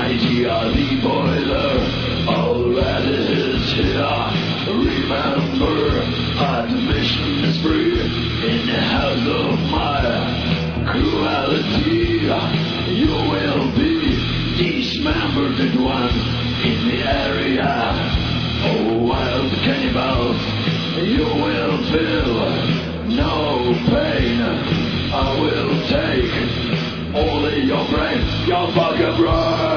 the boiler already is here. Remember, admission is free in the house of my cruelty. You will be dismembered at once in the area. Oh, wild cannibals, you will feel no pain. I will take all of your brain, your fucking brain.